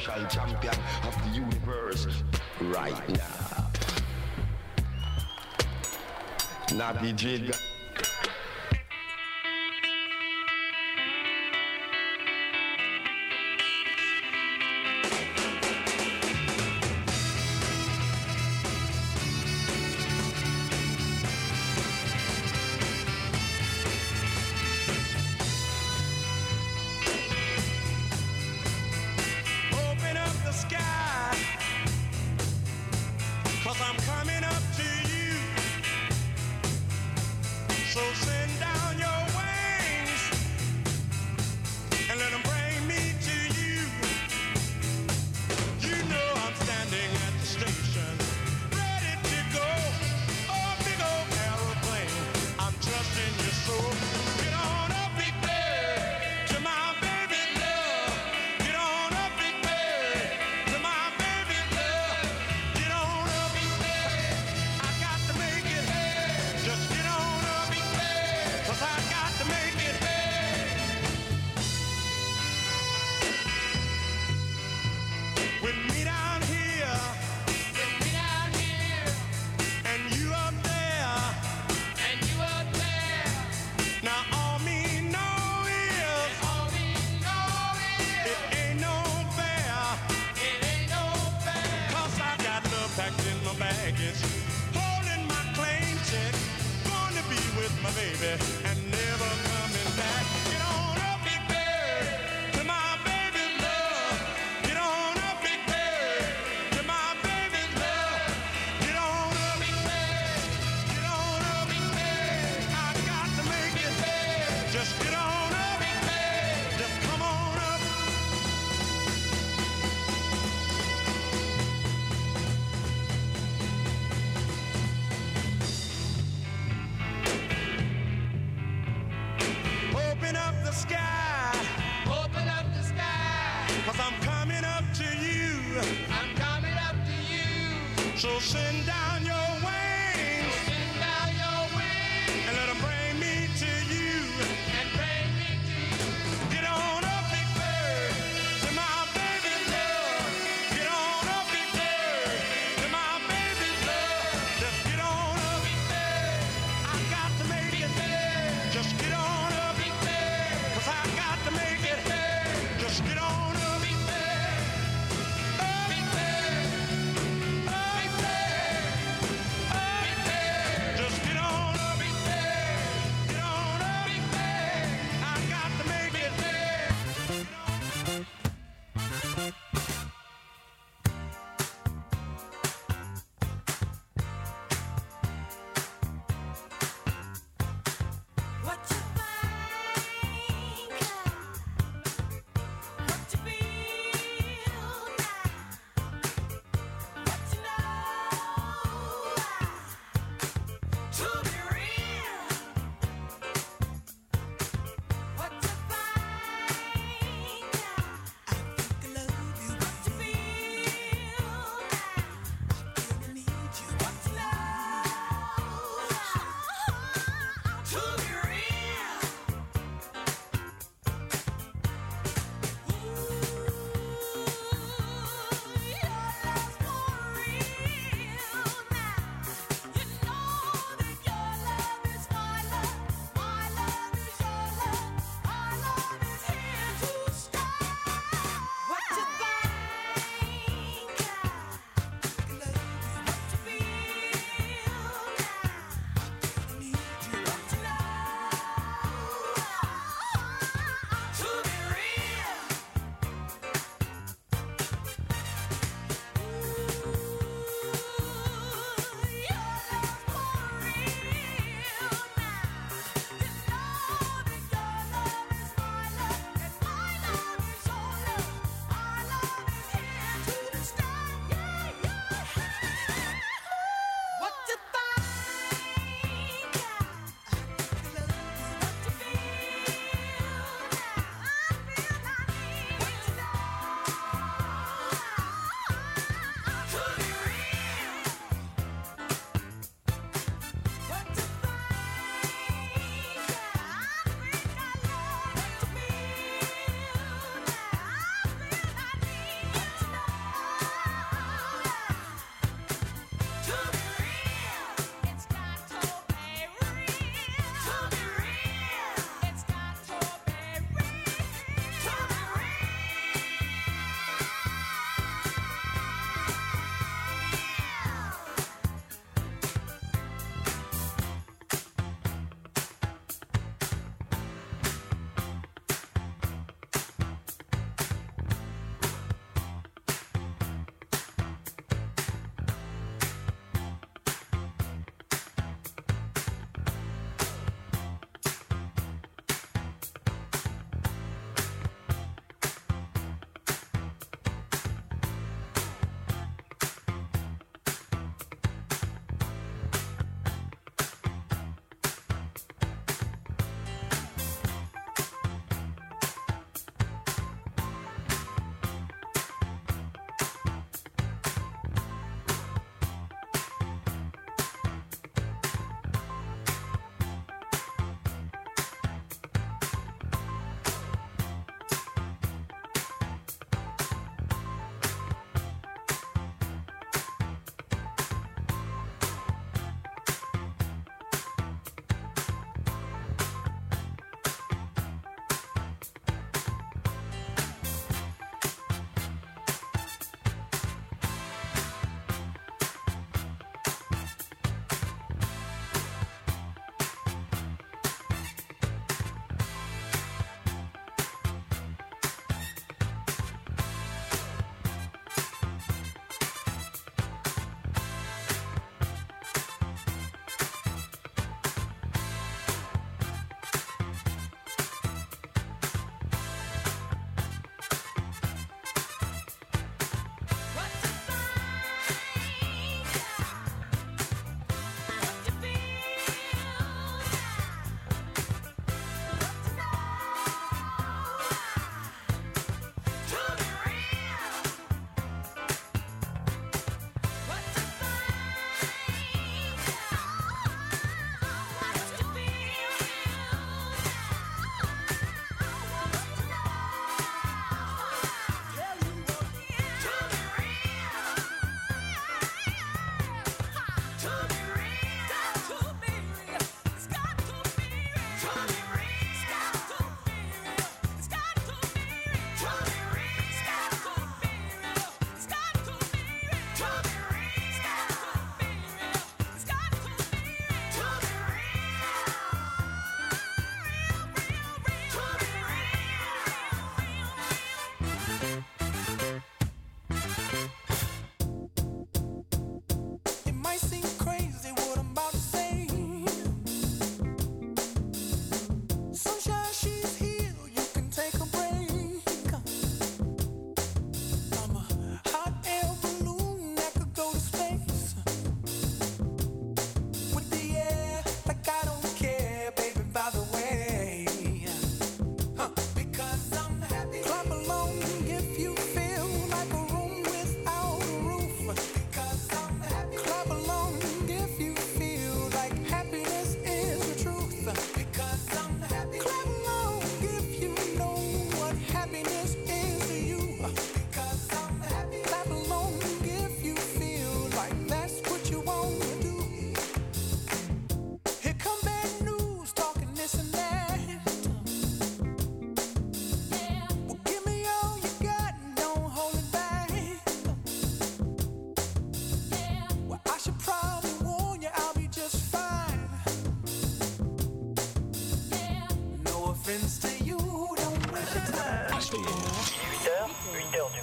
universal champion of the universe right now. Nappy Jig.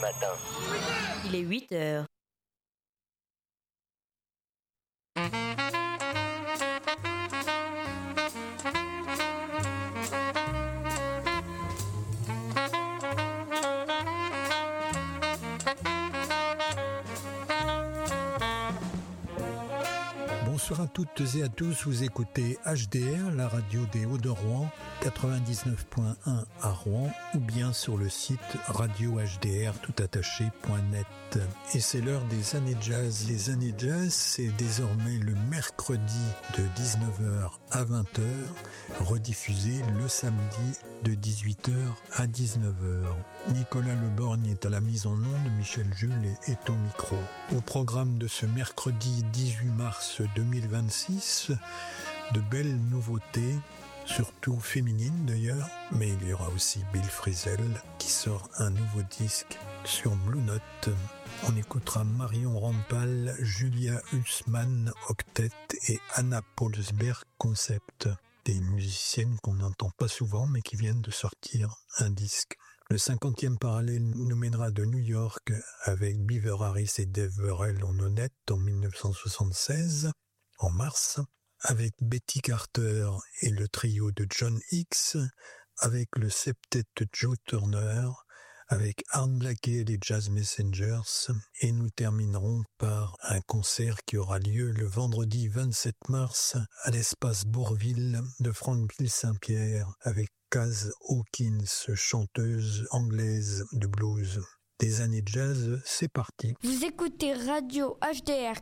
matin. Il est 8 heures. Bonsoir à toutes et à tous, vous écoutez HDR, la radio des Hauts-de-Rouen, 99.1 à Rouen, ou bien sur le site radio-hdr-toutattaché.net. Et c'est l'heure des années jazz. Les années jazz, c'est désormais le mercredi de 19h à 20h, rediffusé le samedi de 18h à 19h. Nicolas Leborgne est à la mise en onde, Michel Jules est au micro. Au programme de ce mercredi 18 mars 2026, de belles nouveautés, surtout féminines d'ailleurs, mais il y aura aussi Bill Frisell qui sort un nouveau disque sur Blue Note. On écoutera Marion Rampal, Julia Hussmann, Octet et Anna Paulsberg, Concept. Des musiciennes qu'on n'entend pas souvent mais qui viennent de sortir un disque. Le 50e parallèle nous mènera de New York avec Beaver Harris et Dave Burrell en honnête en 1976, en mars, avec Betty Carter et le trio de John Hicks, avec le septet de Joe Turner, avec Art Blakey et les Jazz Messengers, et nous terminerons par un concert qui aura lieu le vendredi 27 mars à l'espace Bourville de Franqueville Saint-Pierre avec Kaz Hawkins, chanteuse anglaise de blues. Des années jazz, c'est parti. Vous écoutez Radio HDR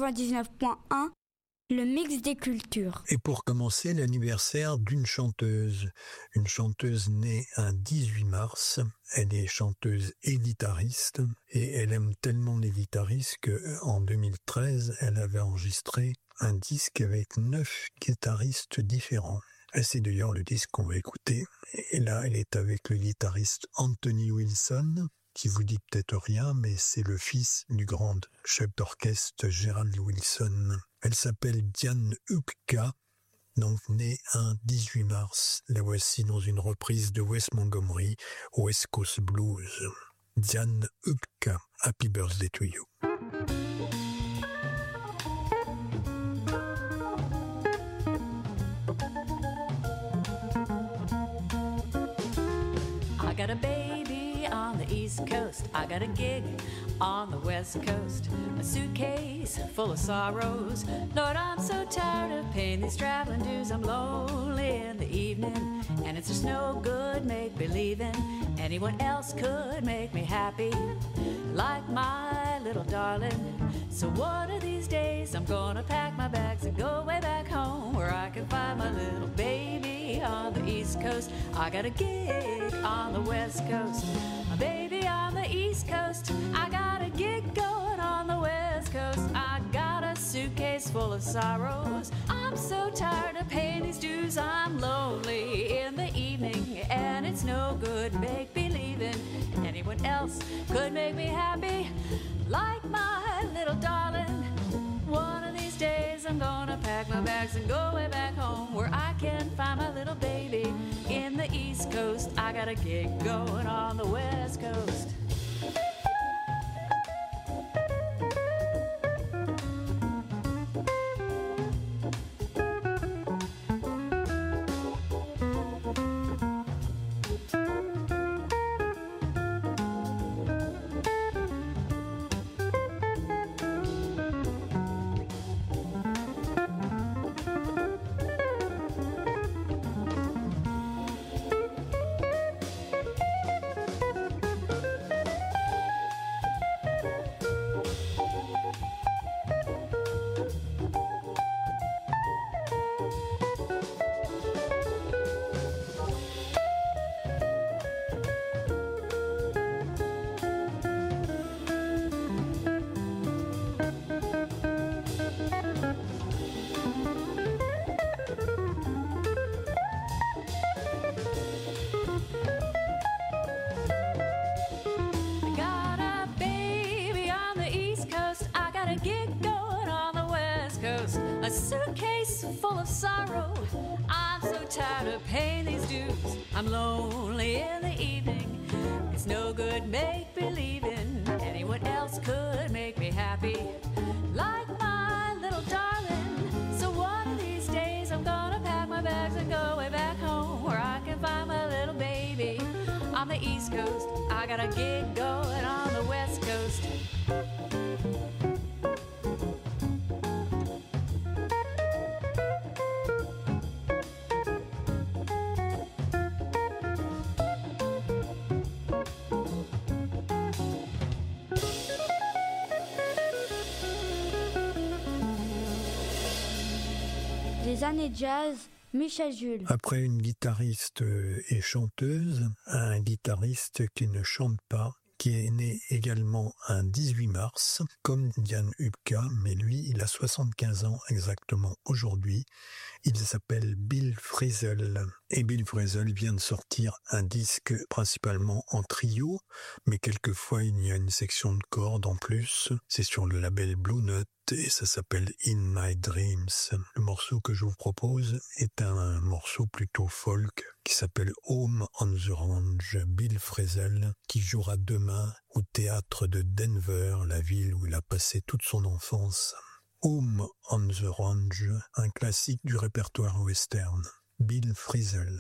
99.1, le mix des cultures. Et pour commencer, l'anniversaire d'une chanteuse. Une chanteuse née un 18 mars. Elle est chanteuse et guitariste. Et elle aime tellement les guitaristes qu'en 2013, elle avait enregistré un disque avec 9 guitaristes différents. Et c'est d'ailleurs le disque qu'on va écouter. Et là, elle est avec le guitariste Anthony Wilson, qui vous dit peut-être rien, mais c'est le fils du grand chef d'orchestre Gerald Wilson. Elle s'appelle Diane Hupka, donc née un 18 mars. La voici dans une reprise de Wes Montgomery, West Coast Blues. Diane Hupka, Happy Birthday to you. I got a baby on the East Coast. I got a gig on the West Coast. A suitcase full of sorrows. Lord, I'm so tired of paying these traveling dues. I'm lonely in the evening, and it's just no good make-believing. Anyone else could make me happy, like my little darling. So one of these days I'm gonna pack my bags and go way back home, where I can find my little baby on the East Coast. I got a gig on the West Coast, a baby on the East Coast. I got a gig going on the West Coast. I got a suitcase full of sorrows. I'm so tired of paying these dues. I'm lonely in the evening, and it's no good make-believing. Anyone else could make me happy, like my little darling. One of these days I'm gonna pack my bags and go way back home, where I can find my little baby in the East Coast. I got a gig going on the West Coast. A suitcase full of sorrow. I'm so tired of paying these dues. I'm lonely in the evening. It's no good make-believing. the East Coast. I got a gig going on the West Coast. Les années jazz, Michel Jules. Après une guitariste et chanteuse, un guitariste qui ne chante pas, qui est né également un 18 mars, comme Diane Hupka, mais lui, il a 75 ans exactement aujourd'hui. Il s'appelle Bill Frisell. Et Bill Frisell vient de sortir un disque principalement en trio, mais quelquefois il y a une section de cordes en plus. C'est sur le label Blue Note et ça s'appelle In My Dreams. Le morceau que je vous propose est un morceau plutôt folk qui s'appelle Home on the Range. Bill Frisell qui jouera demain au théâtre de Denver, la ville où il a passé toute son enfance. Home on the Range, un classique du répertoire western. Bill Frisell.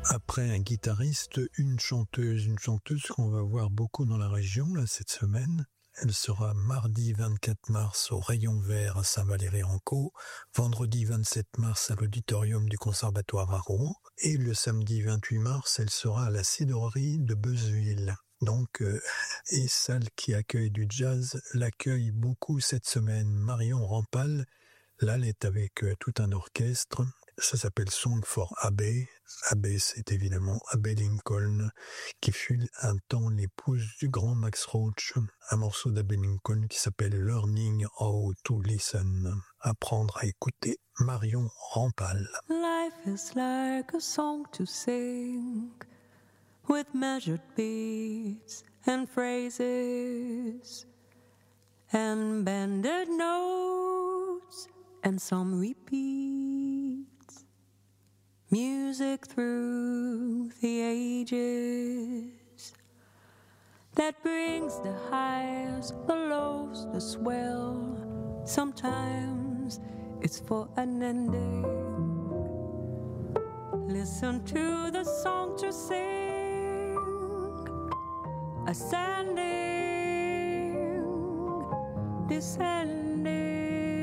Après un guitariste, une chanteuse qu'on va voir beaucoup dans la région là, cette semaine. Elle sera mardi 24 mars au Rayon Vert à Saint-Valery-en-Caux, vendredi 27 mars à l'auditorium du Conservatoire à Rouen, et le samedi 28 mars, elle sera à la Cidrerie de Beuzeville. Donc, et salle qui accueille du jazz l'accueille beaucoup cette semaine. Marion Rampal, là, elle est avec tout un orchestre. Ça s'appelle Song for Abbey. Abbey, c'est évidemment Abbey Lincoln, qui fut un temps l'épouse du grand Max Roach. Un morceau d'Abbey Lincoln qui s'appelle Learning How to Listen. Apprendre à écouter. Marion Rampal. Life is like a song to sing, with measured beats and phrases, and bended notes, and some repeats. Music through the ages that brings the highs, the lows, the swell. Sometimes it's for an ending. Listen to the song to sing, ascending, descending.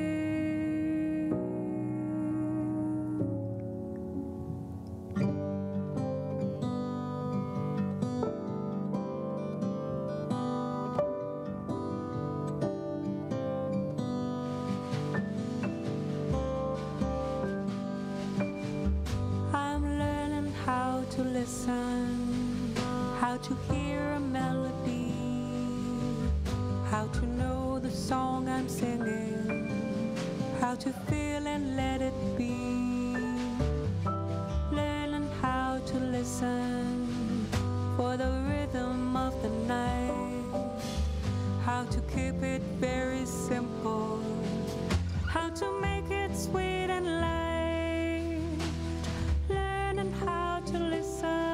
To listen, how to hear a melody, how to know the song I'm singing, how to feel and let it be, learning how to listen for the rhythm of the night, how to keep it very simple, how to make it sweet and light, learning how to listen.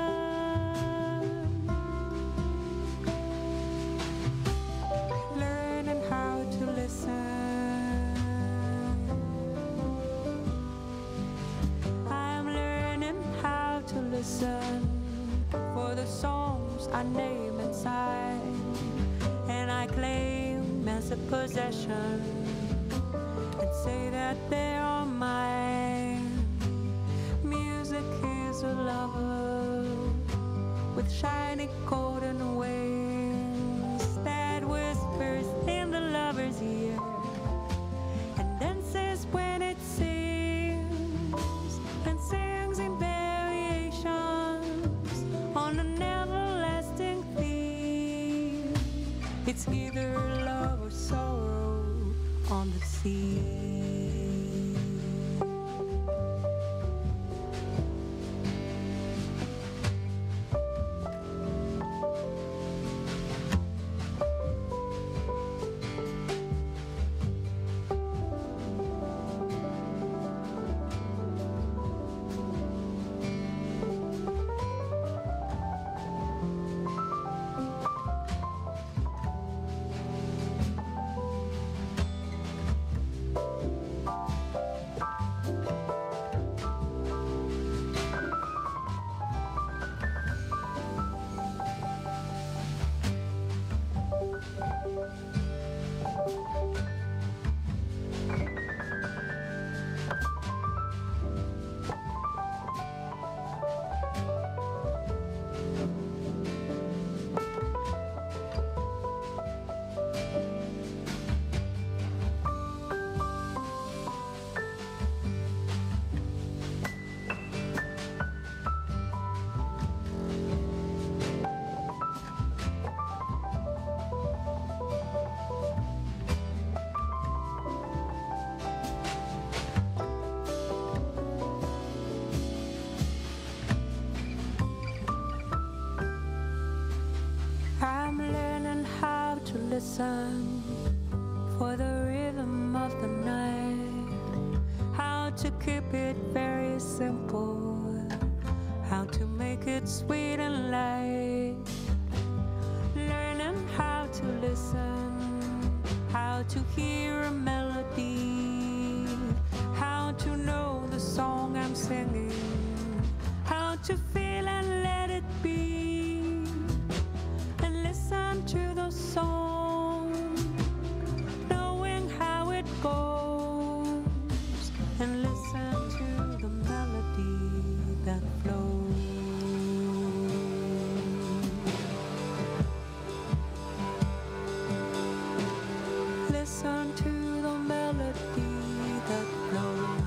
Learning how to listen. I'm learning how to listen for the songs I name inside, and I claim as a possession and say that they are mine. Music is a lover with shiny golden wings that whispers in the lover's ear and dances when it sings, and sings in variations on an everlasting theme. It's either love or sorrow on the sea. Listen for the rhythm of the night, how to keep it very simple, how to make it sweet and light, learning how to listen, how to hear a melody, how to know the song I'm singing, how to feel listen to the melody that flows.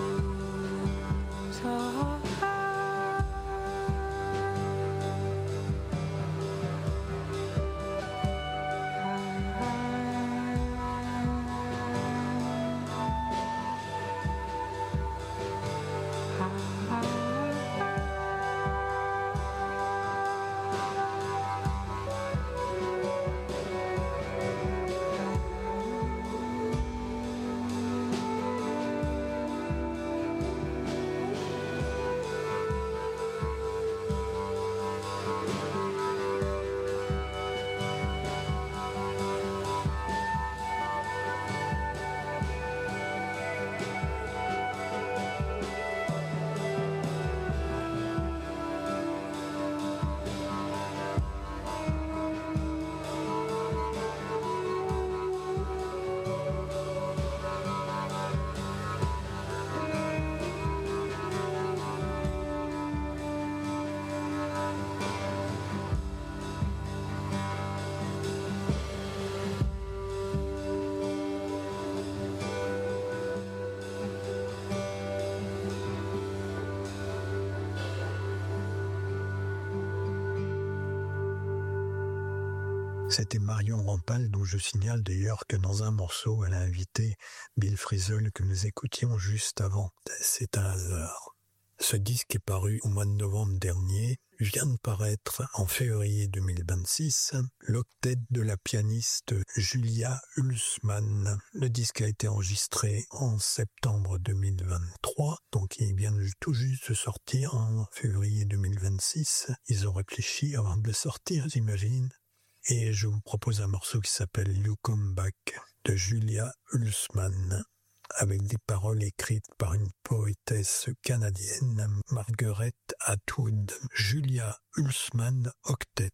C'était Marion Rampal, dont je signale d'ailleurs que dans un morceau, elle a invité Bill Frisell que nous écoutions juste avant. C'est un hasard. Ce disque est paru au mois de novembre dernier, vient de paraître en février 2026, l'octet de la pianiste Julia Hulsmann. Le disque a été enregistré en septembre 2023, donc il vient tout juste de sortir en février 2026. Ils ont réfléchi avant de le sortir, j'imagine. Et je vous propose un morceau qui s'appelle You Come Back de Julia Hulsmann, avec des paroles écrites par une poétesse canadienne, Margaret Atwood. Julia Hulsmann Octet.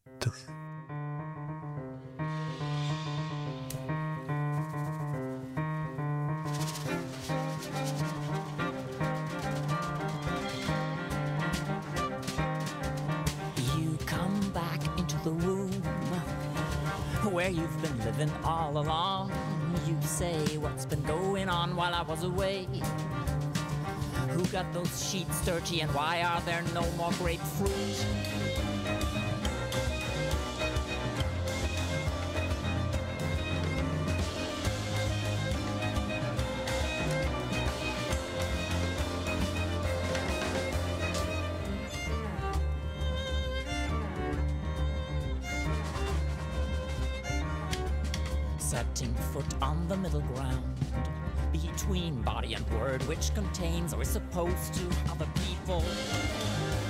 You come back into the room where you've been living all along. You say what's been going on while I was away. Who got those sheets dirty and why are there no more grapefruit? Setting foot on the middle ground between body and word, which contains or is supposed to other people.